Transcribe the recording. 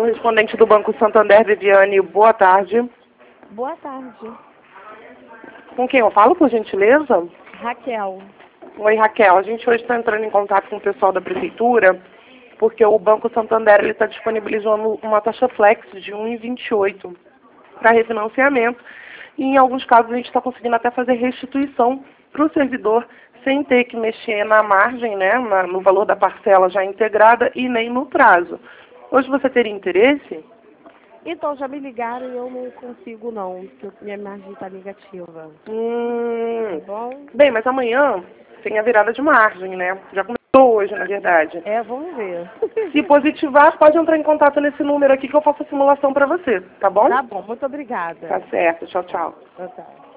Correspondente do Banco Santander, Viviane, boa tarde. Boa tarde. Com quem eu falo, por gentileza? Raquel. Oi, Raquel. A gente hoje está entrando em contato com o pessoal da Prefeitura, porque o Banco Santander está disponibilizando uma taxa flex de 1,28 para refinanciamento. E em alguns casos a gente está conseguindo até fazer restituição para o servidor sem ter que mexer na margem, né, no valor da parcela já integrada e nem no prazo. Hoje você teria interesse? Então, já me ligaram e eu não consigo não, porque minha margem está negativa. Tá bom? Bem, mas amanhã tem a virada de margem, né? Já começou hoje, na verdade. Vamos ver. Se positivar, pode entrar em contato nesse número aqui que eu faço a simulação para você, tá bom? Tá bom, muito obrigada. Tá certo, tchau, tchau. Boa tarde.